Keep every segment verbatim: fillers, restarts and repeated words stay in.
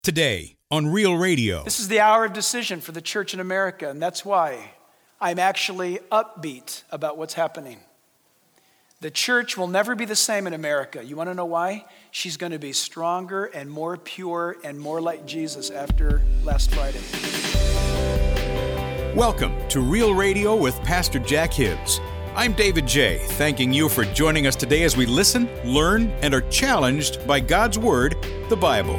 Today on Real Radio. This is the hour of decision for the church in America, and that's why I'm actually upbeat about what's happening. The church will never be the same in America. You want to know why? She's going to be stronger and more pure and more like Jesus after last Friday. Welcome to Real Radio with Pastor Jack Hibbs. I'm David J., thanking you for joining us today as we listen, learn, and are challenged by God's Word, the Bible.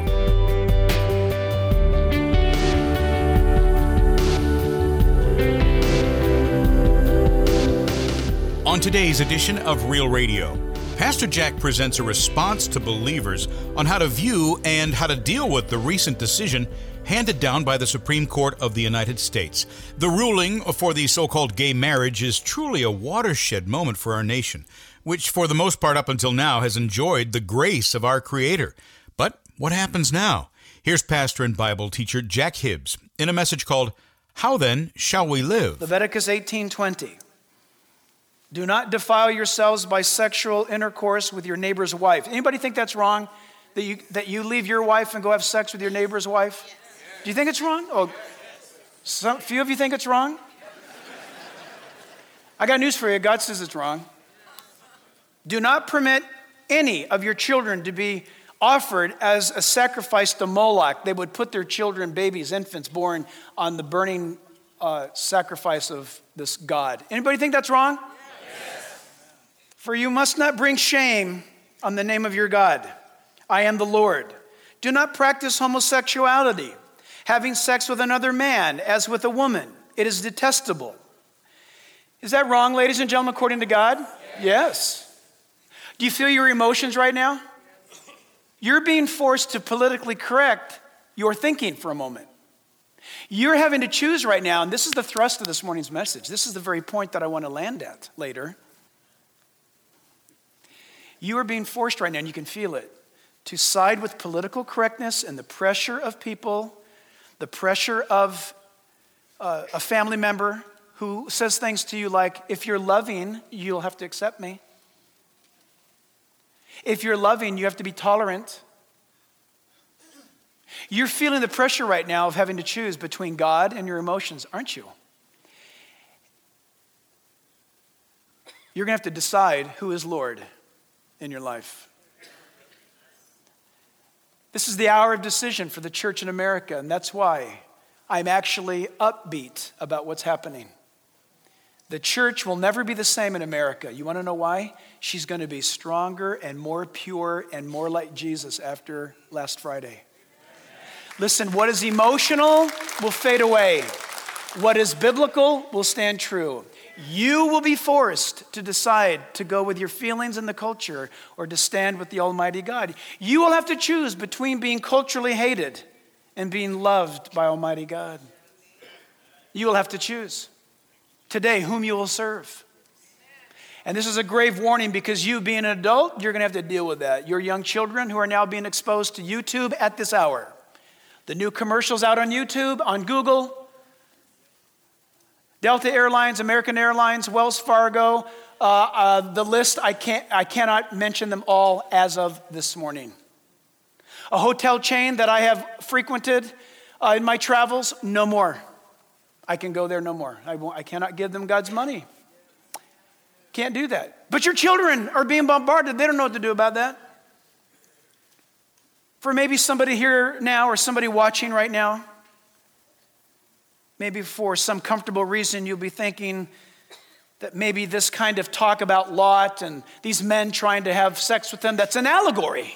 On today's edition of Real Radio, Pastor Jack presents a response to believers on how to view and how to deal with the recent decision handed down by the Supreme Court of the United States. The ruling for the so-called gay marriage is truly a watershed moment for our nation, which for the most part up until now has enjoyed the grace of our Creator. But what happens now? Here's pastor and Bible teacher Jack Hibbs in a message called, How Then Shall We Live? Leviticus eighteen twenty. Do not defile yourselves by sexual intercourse with your neighbor's wife. Anybody think that's wrong? That you that you leave your wife and go have sex with your neighbor's wife? Yes. Do you think it's wrong? Oh, some few of you think it's wrong? I got news for you. God says it's wrong. Do not permit any of your children to be offered as a sacrifice to Moloch. They would put their children, babies, infants born on the burning uh, sacrifice of this god. Anybody think that's wrong? For you must not bring shame on the name of your God. I am the Lord. Do not practice homosexuality, having sex with another man as with a woman. It is detestable. Is that wrong, ladies and gentlemen, according to God? Yes. Yes. Do you feel your emotions right now? You're being forced to politically correct your thinking for a moment. You're having to choose right now, and this is the thrust of this morning's message. This is the very point that I want to land at later. You are being forced right now, and you can feel it, to side with political correctness and the pressure of people, the pressure of uh, a family member who says things to you like, if you're loving, you'll have to accept me. If you're loving, you have to be tolerant. You're feeling the pressure right now of having to choose between God and your emotions, aren't you? You're going to have to decide who is Lord in your life. This is the hour of decision for the church in America, and that's why I'm actually upbeat about what's happening. The church will never be the same in America. You want to know why? She's going to be stronger and more pure and more like Jesus after last Friday. Listen, what is emotional will fade away. What is biblical will stand true. You will be forced to decide to go with your feelings and the culture or to stand with the Almighty God. You will have to choose between being culturally hated and being loved by Almighty God. You will have to choose today whom you will serve. And this is a grave warning because you being an adult, you're going to have to deal with that. Your young children who are now being exposed to YouTube at this hour. The new commercials out on YouTube, on Google, Delta Airlines, American Airlines, Wells Fargo, uh, uh, the list, I can't, I cannot mention them all as of this morning. A hotel chain that I have frequented uh, in my travels, no more. I can go there no more. I, won't, I cannot give them God's money. Can't do that. But your children are being bombarded. They don't know what to do about that. For maybe somebody here now or somebody watching right now, maybe for some comfortable reason, you'll be thinking that maybe this kind of talk about Lot and these men trying to have sex with them, that's an allegory.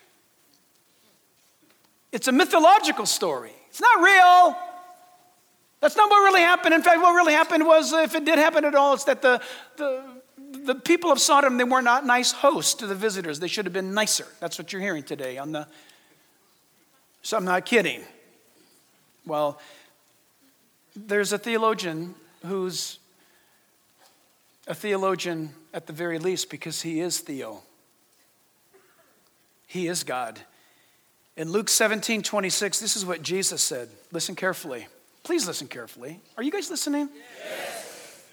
It's a mythological story. It's not real. That's not what really happened. In fact, what really happened was, if it did happen at all, it's that the, the, the people of Sodom, they were not nice hosts to the visitors. They should have been nicer. That's what you're hearing today on the... So I'm not kidding. Well, there's a theologian who's a theologian at the very least because he is Theo. He is God. In Luke seventeen twenty-six, this is what Jesus said. Listen carefully. Please listen carefully. Are you guys listening? Yes.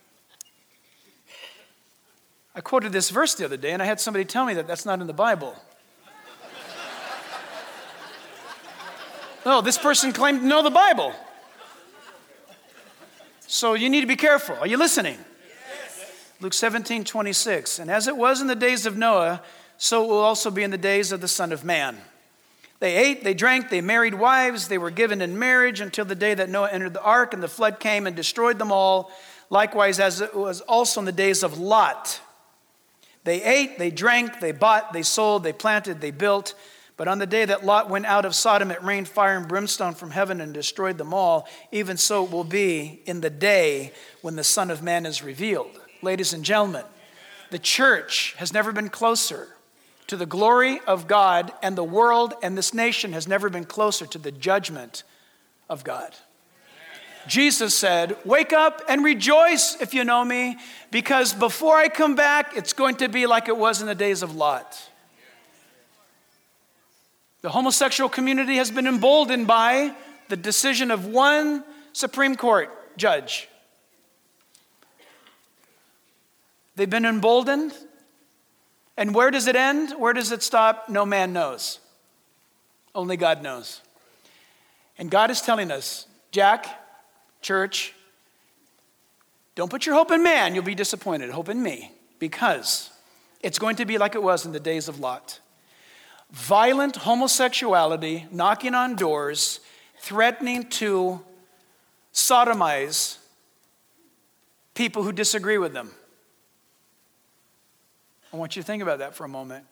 I quoted this verse the other day, and I had somebody tell me that that's not in the Bible. No, this person claimed to know the Bible. So you need to be careful. Are you listening? Yes. Luke seventeen, twenty-six. And as it was in the days of Noah, so it will also be in the days of the Son of Man. They ate, they drank, they married wives, they were given in marriage until the day that Noah entered the ark, and the flood came and destroyed them all. Likewise, as it was also in the days of Lot. They ate, they drank, they bought, they sold, they planted, they built. But on the day that Lot went out of Sodom, it rained fire and brimstone from heaven and destroyed them all. Even so it will be in the day when the Son of Man is revealed. Ladies and gentlemen, the church has never been closer to the glory of God, and the world and this nation has never been closer to the judgment of God. Jesus said, wake up and rejoice if you know me, because before I come back, it's going to be like it was in the days of Lot. The homosexual community has been emboldened by the decision of one Supreme Court judge. They've been emboldened. And where does it end? Where does it stop? No man knows. Only God knows. And God is telling us, Jack, church, don't put your hope in man. You'll be disappointed. Hope in me. Because it's going to be like it was in the days of Lot. Violent homosexuality, knocking on doors, threatening to sodomize people who disagree with them. I want you to think about that for a moment.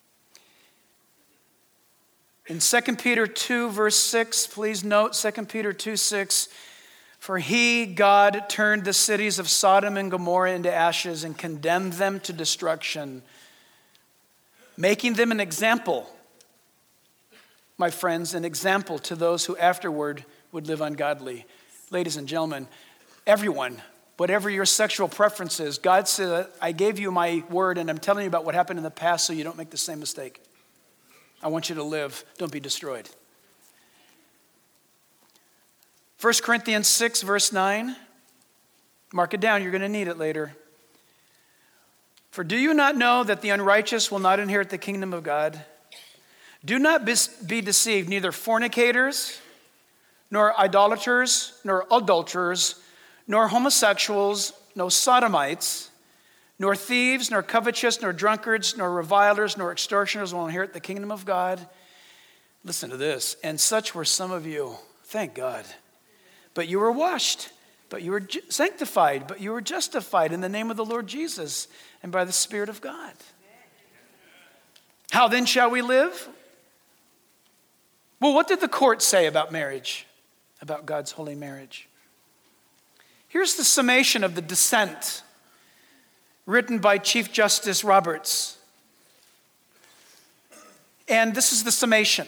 In Second Peter two, verse six, please note Second Peter two, six, for he, God, turned the cities of Sodom and Gomorrah into ashes and condemned them to destruction, making them an example, my friends, an example to those who afterward would live ungodly. Ladies and gentlemen, everyone, whatever your sexual preference is, God said, I gave you my word and I'm telling you about what happened in the past so you don't make the same mistake. I want you to live. Don't be destroyed. First Corinthians six, verse nine. Mark it down. You're going to need it later. For do you not know that the unrighteous will not inherit the kingdom of God? Do not be deceived, neither fornicators, nor idolaters, nor adulterers, nor homosexuals, nor sodomites, nor thieves, nor covetous, nor drunkards, nor revilers, nor extortioners will inherit the kingdom of God. Listen to this. And such were some of you. Thank God. But you were washed, but you were sanctified, but you were justified in the name of the Lord Jesus and by the Spirit of God. How then shall we live? Well, what did the court say about marriage, about God's holy marriage? Here's the summation of the dissent written by Chief Justice Roberts. And this is the summation.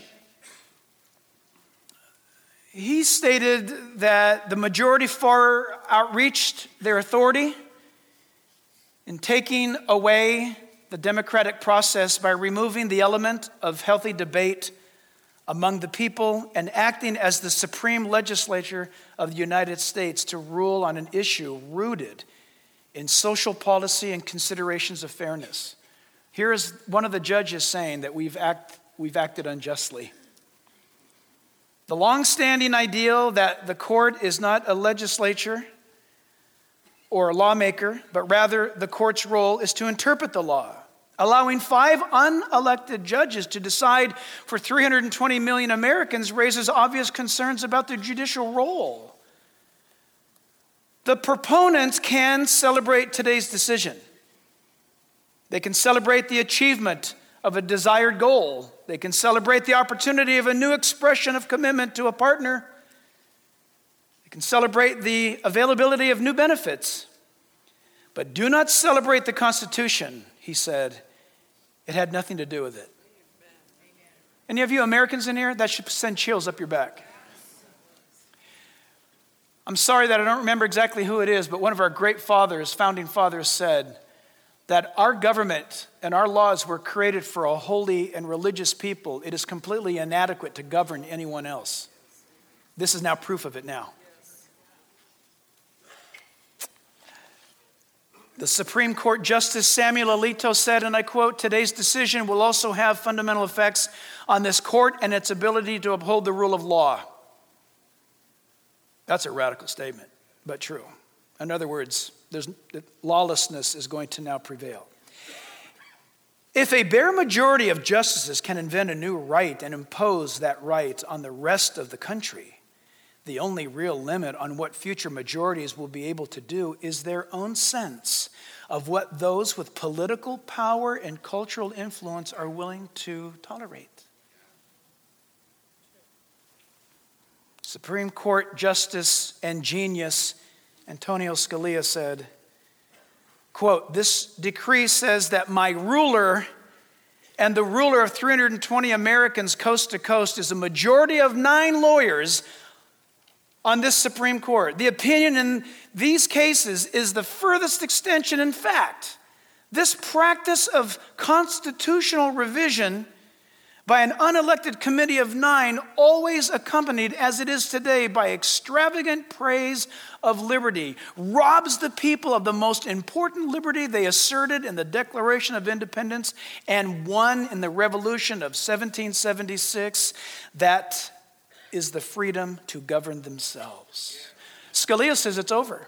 He stated that the majority far outreached their authority in taking away the democratic process by removing the element of healthy debate among the people and acting as the supreme legislature of the United States to rule on an issue rooted in social policy and considerations of fairness. Here is one of the judges saying that we've, act, we've acted unjustly. The long-standing ideal that the court is not a legislature or a lawmaker, but rather the court's role is to interpret the law, allowing five unelected judges to decide for three hundred twenty million Americans raises obvious concerns about the judicial role. The proponents can celebrate today's decision. They can celebrate the achievement of a desired goal. They can celebrate the opportunity of a new expression of commitment to a partner. They can celebrate the availability of new benefits. But do not celebrate the Constitution, he said. It had nothing to do with it. Any of you Americans in here? That should send chills up your back. I'm sorry that I don't remember exactly who it is, but one of our great fathers, founding fathers, said that our government and our laws were created for a holy and religious people. It is completely inadequate to govern anyone else. This is now proof of it now. The Supreme Court Justice Samuel Alito said, and I quote, "Today's decision will also have fundamental effects on this court and its ability to uphold the rule of law." That's a radical statement, but true. In other words, there's, lawlessness is going to now prevail. If a bare majority of justices can invent a new right and impose that right on the rest of the country, the only real limit on what future majorities will be able to do is their own sense of what those with political power and cultural influence are willing to tolerate. Supreme Court Justice and genius Antonio Scalia said, quote, "This decree says that my ruler and the ruler of three hundred twenty Americans coast to coast is a majority of nine lawyers on this Supreme Court. The opinion in these cases is the furthest extension. In fact, this practice of constitutional revision by an unelected committee of nine, always accompanied, as it is today, by extravagant praise of liberty, robs the people of the most important liberty they asserted in the Declaration of Independence and won in the Revolution of seventeen seventy-six. That is the freedom to govern themselves." Scalia says it's over.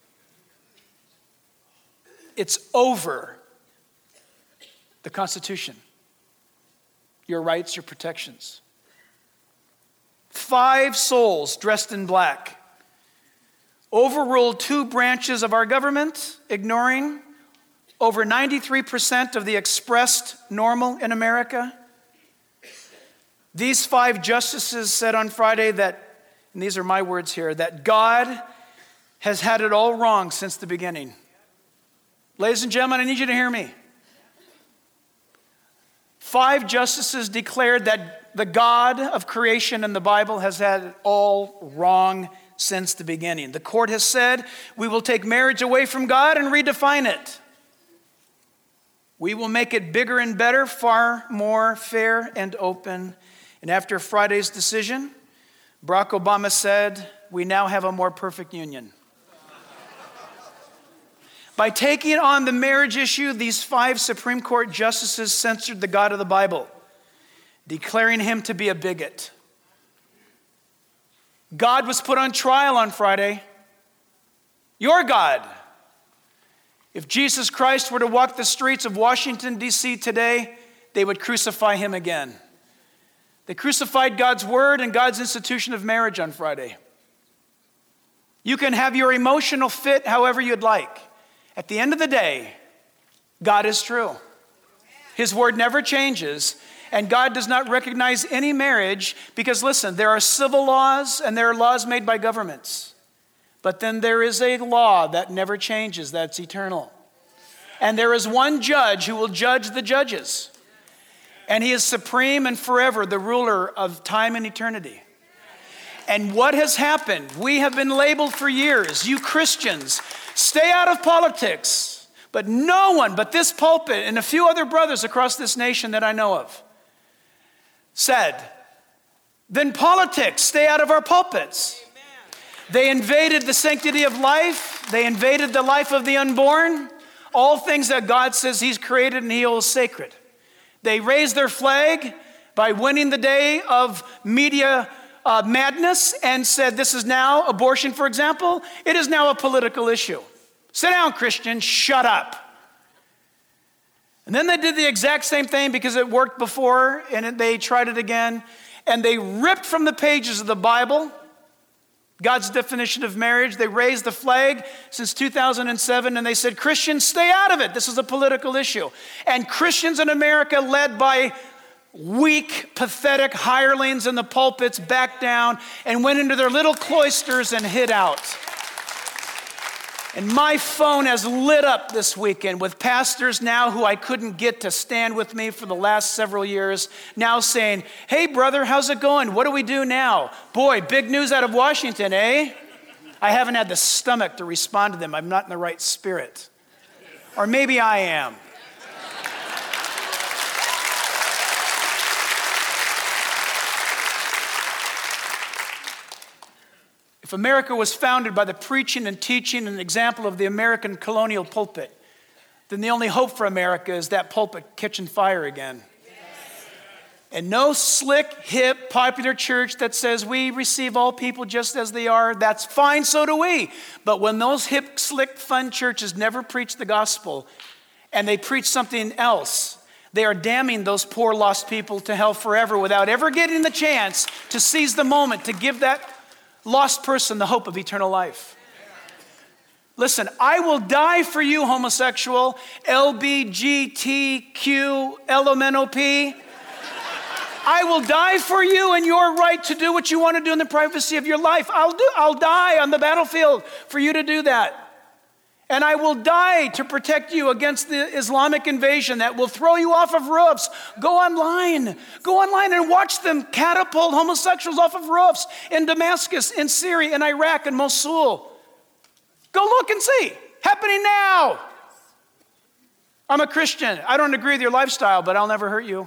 It's over. The Constitution. Your rights, your protections. Five souls dressed in black overruled two branches of our government, ignoring over ninety-three percent of the expressed normal in America. These five justices said on Friday that, and these are my words here, that God has had it all wrong since the beginning. Ladies and gentlemen, I need you to hear me. Five justices declared that the God of creation in the Bible has had it all wrong since the beginning. The court has said, we will take marriage away from God and redefine it. We will make it bigger and better, far more fair and open. And after Friday's decision, Barack Obama said, we now have a more perfect union. By taking on the marriage issue, these five Supreme Court justices censored the God of the Bible, declaring him to be a bigot. God was put on trial on Friday. Your God. If Jesus Christ were to walk the streets of Washington, D C today, they would crucify him again. They crucified God's word and God's institution of marriage on Friday. You can have your emotional fit however you'd like. At the end of the day, God is true. His word never changes, and God does not recognize any marriage because, listen, there are civil laws and there are laws made by governments. But then there is a law that never changes, that's eternal. And there is one judge who will judge the judges. And he is supreme and forever, the ruler of time and eternity. And what has happened? We have been labeled for years, you Christians, stay out of politics. But no one but this pulpit and a few other brothers across this nation that I know of said, then politics, stay out of our pulpits. They invaded the sanctity of life. They invaded the life of the unborn. All things that God says he's created and he holds sacred. They raised their flag by winning the day of media uh, madness and said this is now, abortion for example, it is now a political issue. Sit down, Christian, shut up. And then they did the exact same thing because it worked before and they tried it again. And they ripped from the pages of the Bible God's definition of marriage. They raised the flag since two thousand seven and they said, Christians, stay out of it. This is a political issue. And Christians in America, led by weak, pathetic hirelings in the pulpits, backed down and went into their little cloisters and hid out. And my phone has lit up this weekend with pastors now who I couldn't get to stand with me for the last several years, now saying, hey brother, how's it going? What do we do now? Boy, big news out of Washington, eh? I haven't had the stomach to respond to them. I'm not in the right spirit. Or maybe I am. If If America was founded by the preaching and teaching and example of the American colonial pulpit, then the only hope for America is that pulpit catching fire again. And no slick, hip, popular church that says we receive all people just as they are, that's fine, so do we. But when those hip, slick, fun churches never preach the gospel and they preach something else, they are damning those poor lost people to hell forever without ever getting the chance to seize the moment to give that lost person the hope of eternal life. Listen, I will die for you, homosexual, L B G T Q, L M N O P. I will die for you and your right to do what you want to do in the privacy of your life. I'll do, I'll die on the battlefield for you to do that. And I will die to protect you against the Islamic invasion that will throw you off of roofs. Go online. Go online and watch them catapult homosexuals off of roofs in Damascus, in Syria, in Iraq, and Mosul. Go look and see. Happening now. I'm a Christian. I don't agree with your lifestyle, but I'll never hurt you.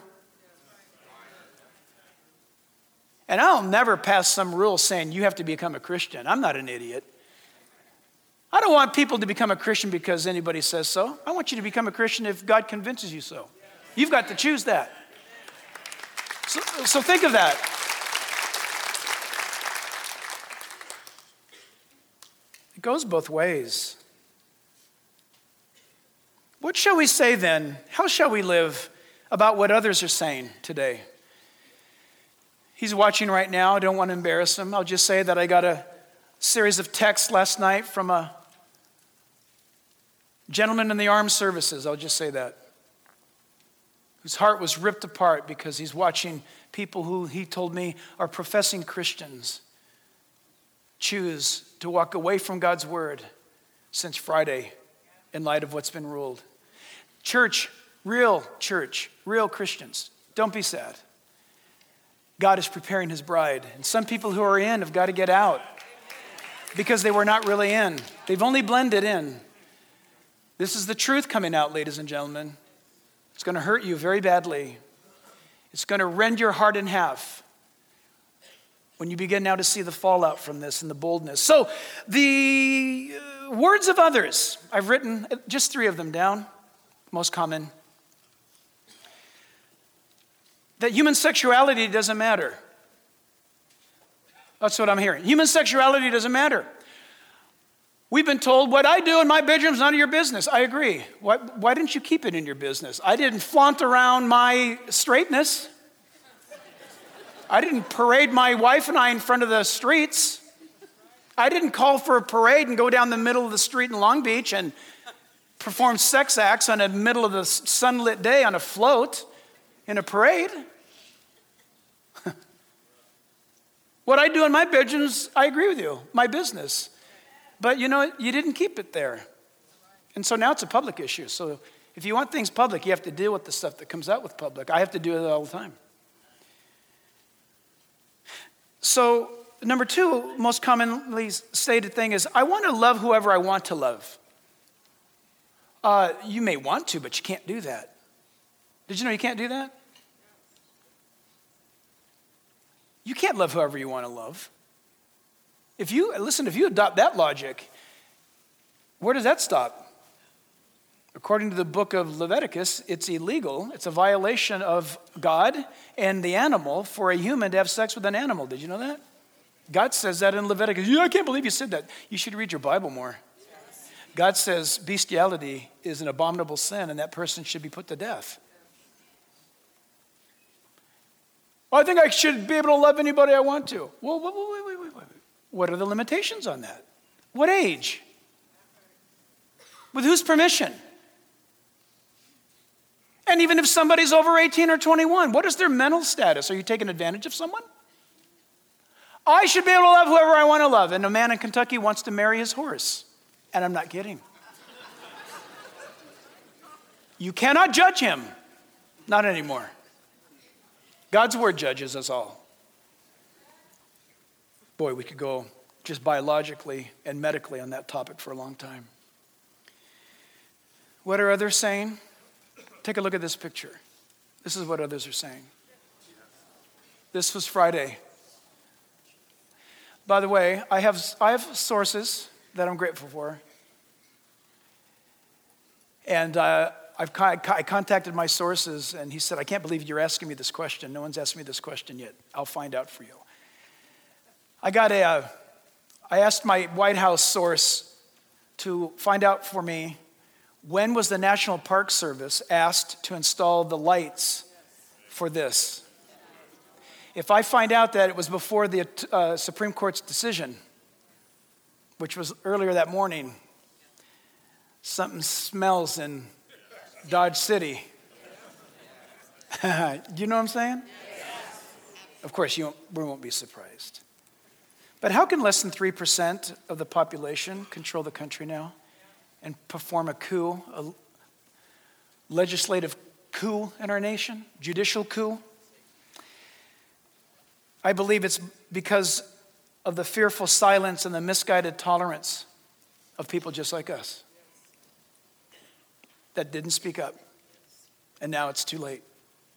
And I'll never pass some rule saying you have to become a Christian. I'm not an idiot. I don't want people to become a Christian because anybody says so. I want you to become a Christian if God convinces you so. You've got to choose that. So, so think of that. It goes both ways. What shall we say then? How shall we live about what others are saying today? He's watching right now. I don't want to embarrass him. I'll just say that I got a series of texts last night from a gentleman in the armed services. I'll just say that. Whose heart was ripped apart because he's watching people who he told me are professing Christians choose to walk away from God's word since Friday in light of what's been ruled. Church, real church, real Christians, don't be sad. God is preparing his bride. And some people who are in have got to get out because they were not really in. They've only blended in. This is the truth coming out, ladies and gentlemen. It's going to hurt you very badly. It's going to rend your heart in half when you begin now to see the fallout from this and the boldness. So the uh, words of others, I've written just three of them down, most common. That human sexuality doesn't matter. That's what I'm hearing. Human sexuality doesn't matter. We've been told what I do in my bedroom is none of your business. I agree. Why, why didn't you keep it in your business? I didn't flaunt around my straightness. I didn't parade my wife and I in front of the streets. I didn't call for a parade and go down the middle of the street in Long Beach and perform sex acts on the middle of the sunlit day on a float in a parade. What I do in my bedrooms, I agree with you, my business. But you know, you didn't keep it there. And so now it's a public issue. So if you want things public, you have to deal with the stuff that comes out with public. I have to do it all the time. So number two, most commonly stated thing is, I want to love whoever I want to love. Uh, you may want to, but you can't do that. Did you know you can't do that? You can't love whoever you want to love. If you, listen, if you adopt that logic, where does that stop? According to the book of Leviticus, it's illegal. It's a violation of God and the animal for a human to have sex with an animal. Did you know that? God says that in Leviticus. Yeah, I can't believe you said that. You should read your Bible more. God says bestiality is an abominable sin and that person should be put to death. Well, I think I should be able to love anybody I want to. Well, wait, wait, wait, wait, wait. What are the limitations on that? What age? With whose permission? And even if somebody's over eighteen or twenty-one, what is their mental status? Are you taking advantage of someone? I should be able to love whoever I want to love. And a man in Kentucky wants to marry his horse. And I'm not kidding. You cannot judge him. Not anymore. God's word judges us all. Boy, we could go just biologically and medically on that topic for a long time. What are others saying? Take a look at this picture. This is what others are saying. This was Friday. By the way, I have, I have sources that I'm grateful for. And uh, I've I contacted my sources, and he said, I can't believe you're asking me this question. No one's asked me this question yet. I'll find out for you. I got a, uh, I asked my White House source to find out for me, when was the National Park Service asked to install the lights for this? If I find out that it was before the uh, Supreme Court's decision, which was earlier that morning, something smells in Dodge City. Do you know what I'm saying? Yes. Of course, you won't, we won't be surprised. But how can less than three percent of the population control the country now and perform a coup, a legislative coup in our nation, judicial coup? I believe it's because of the fearful silence and the misguided tolerance of people just like us that didn't speak up, and now it's too late.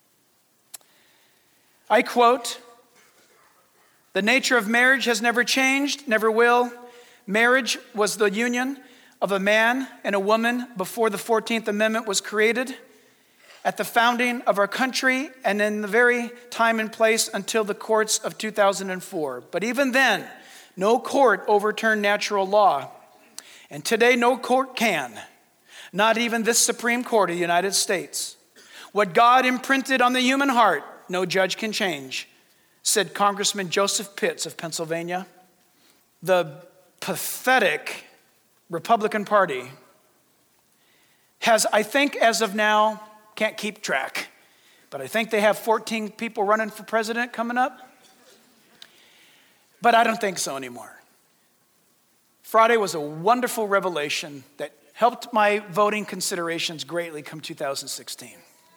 I quote, "The nature of marriage has never changed, never will. Marriage was the union of a man and a woman before the fourteenth Amendment was created, at the founding of our country, and in the very time and place until the courts of two thousand four. But even then, no court overturned natural law. And today, no court can. Not even this Supreme Court of the United States. What God imprinted on the human heart, no judge can change," said Congressman Joseph Pitts of Pennsylvania. The pathetic Republican Party has, I think as of now, can't keep track, but I think they have fourteen people running for president coming up. But I don't think so anymore. Friday was a wonderful revelation that helped my voting considerations greatly come two thousand sixteen.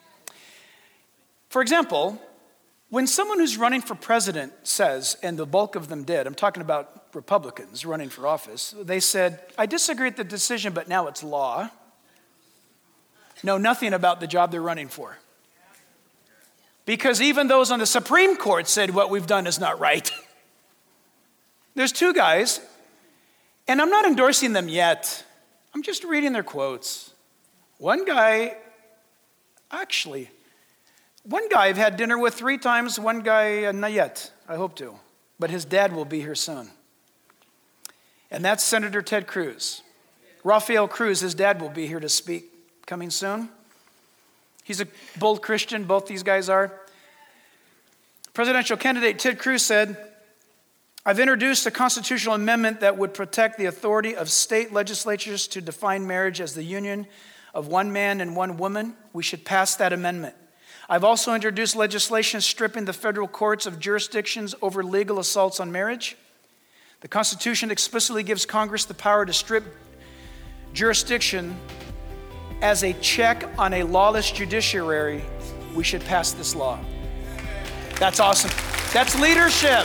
For example, when someone who's running for president says, and the bulk of them did, I'm talking about Republicans running for office, they said, "I disagree with the decision, but now it's law," know nothing about the job they're running for. Because even those on the Supreme Court said what we've done is not right. There's two guys, and I'm not endorsing them yet. I'm just reading their quotes. One guy, actually, one guy I've had dinner with three times, one guy uh, not yet, I hope to, but his dad will be here soon. And that's Senator Ted Cruz. Rafael Cruz, his dad will be here to speak coming soon. He's a bold Christian, both these guys are. Presidential candidate Ted Cruz said, "I've introduced a constitutional amendment that would protect the authority of state legislatures to define marriage as the union of one man and one woman. We should pass that amendment. I've also introduced legislation stripping the federal courts of jurisdictions over legal assaults on marriage. The Constitution explicitly gives Congress the power to strip jurisdiction as a check on a lawless judiciary. We should pass this law." That's awesome. That's leadership.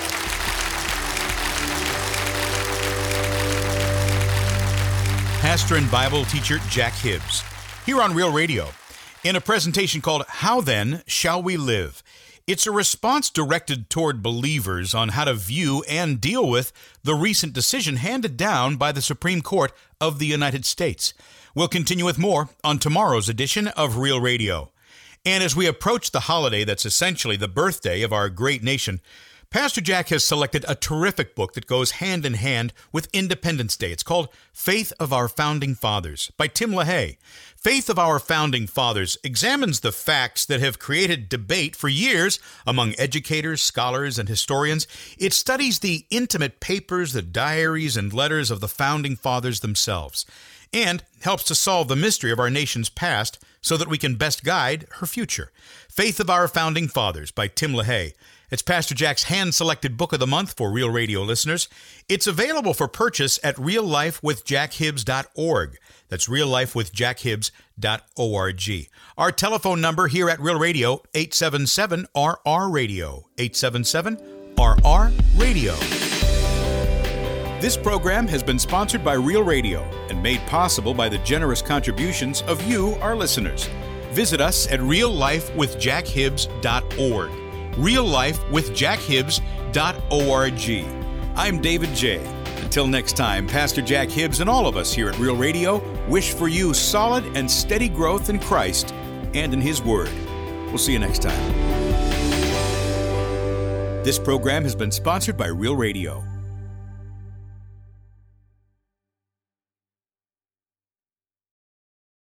Pastor and Bible teacher Jack Hibbs, here on Real Radio, in a presentation called How Then Shall We Live? It's a response directed toward believers on how to view and deal with the recent decision handed down by the Supreme Court of the United States. We'll continue with more on tomorrow's edition of Real Radio. And as we approach the holiday that's essentially the birthday of our great nation, Pastor Jack has selected a terrific book that goes hand in hand with Independence Day. It's called Faith of Our Founding Fathers by Tim LaHaye. Faith of Our Founding Fathers examines the facts that have created debate for years among educators, scholars, and historians. It studies the intimate papers, the diaries, and letters of the Founding Fathers themselves, and helps to solve the mystery of our nation's past so that we can best guide her future. Faith of Our Founding Fathers by Tim LaHaye. It's Pastor Jack's hand-selected book of the month for Real Radio listeners. It's available for purchase at real life with jack hibbs dot org. That's real life with jack hibbs dot org. Our telephone number here at Real Radio, eight seven seven R R Radio. eight seven seven R R Radio. This program has been sponsored by Real Radio and made possible by the generous contributions of you, our listeners. Visit us at real life with jack hibbs dot org. real life with jack hibbs dot org. I'm David J. Until next time, Pastor Jack Hibbs and all of us here at Real Radio wish for you solid and steady growth in Christ and in His Word. We'll see you next time. This program has been sponsored by Real Radio.